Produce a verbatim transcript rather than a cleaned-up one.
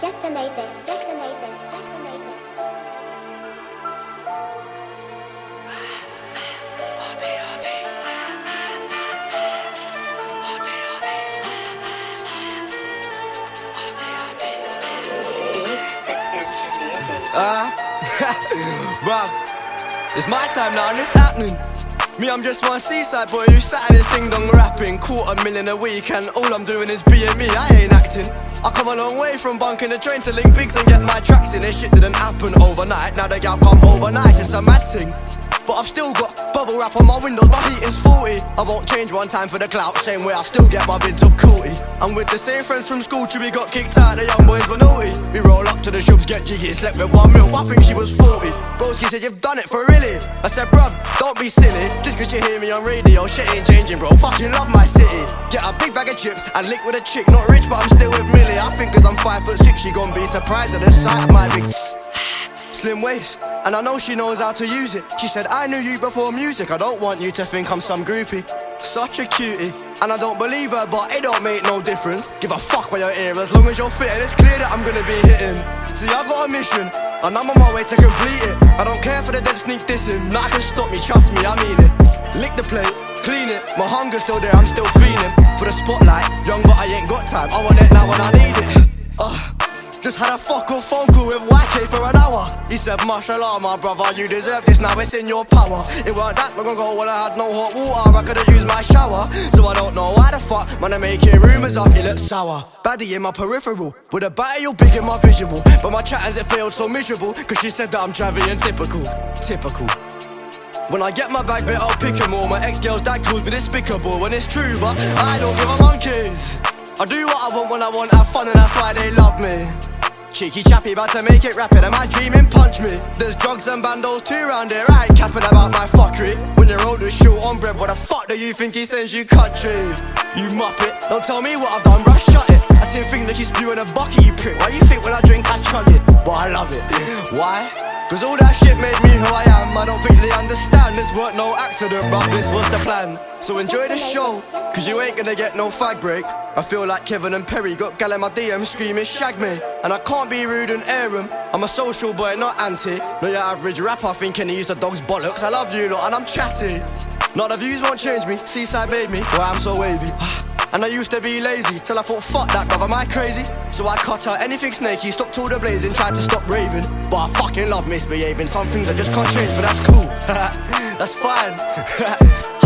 Just made this. Just made this. Just made this. Ah, bruv, it's my time now and it's happening. Me, I'm just one seaside boy who sat in his ding dong rapping. Quarter million a week and all I'm doing is being me, I ain't acting. I come a long way from bunking the train to link bigs and get my tracks in. This shit didn't happen overnight, now the gal come overnight, it's a mad thing. But I've still got bubble wrap on my windows, my heating's forty. I won't change one time for the clout, same way I still get my vids of cootie. I'm with the same friends from school till we got kicked out, the young boys were naughty. We roll up to the shops, get jiggy, slept with one milk, I think she was forty. Broski said, you've done it for really? I said, bruv, don't be silly, just cause you hear me on radio, shit ain't changing bro, fucking love my city. Get a big bag of chips and lick with a chick, not rich but I'm still with Millie. I think cause I'm five foot six, she gon' be surprised at the sight of my big slim waist, and I know she knows how to use it. She said, I knew you before music, I don't want you to think I'm some groupie. Such a cutie, and I don't believe her, but it don't make no difference. Give a fuck by your ear, as long as you're fitting, it's clear that I'm gonna be hitting. See, I got a mission, and I'm on my way to complete it. I don't care for the dead sneak dissing, nothing can stop me, trust me, I mean it. Lick the plate, clean it, my hunger's still there, I'm still feeling. For the spotlight, young but I ain't got time, I want it now when I need it. uh. Just had a fuck off phone call with Y K for an hour. He said, mashallah, my brother, you deserve this, now it's in your power. It weren't that long ago when I had no hot water, I couldn't use my shower. So I don't know why the fuck, man, I'm making rumours up, you look sour. Baddie in my peripheral, with a battle big in my visual. But my chat has it failed so miserable, cause she said that I'm travelling typical, typical. When I get my bag, bet I'll pick 'em all. My ex-girl's dad calls me despicable, when it's true, but I don't give a monkeys. I do what I want when I want, have fun, and that's why they love me. Cheeky chappy about to make it rapid, am I dreaming? Punch me. There's drugs and bandos too round here, I ain't capping about my fuckery. When you're older, short on bread, what the fuck do you think he sends you country? You muppet, don't tell me what I've done, bruh, shut it. I seen things that you spew in a bucket, you prick. Why you think when I drink I chug it? But I love it. Why? Cause all that shit made me who I am. I don't think they understand, this weren't no accident, bruh, this was the plan. So enjoy the show, cause you ain't gonna get no fag break. I feel like Kevin and Perry, got gal in my D M screaming shag me. And I can't be rude and air 'em, I'm a social boy, not anti. No, your average rapper thinking he used the dog's bollocks. I love you lot and I'm chatty. Not the views won't change me, Seaside made me, why I'm so wavy. And I used to be lazy, till I thought fuck that bruv, am I crazy? So I cut out anything snaky, stopped all the blazing, tried to stop raving. But I fucking love misbehaving, some things I just can't change, but that's cool. That's fine.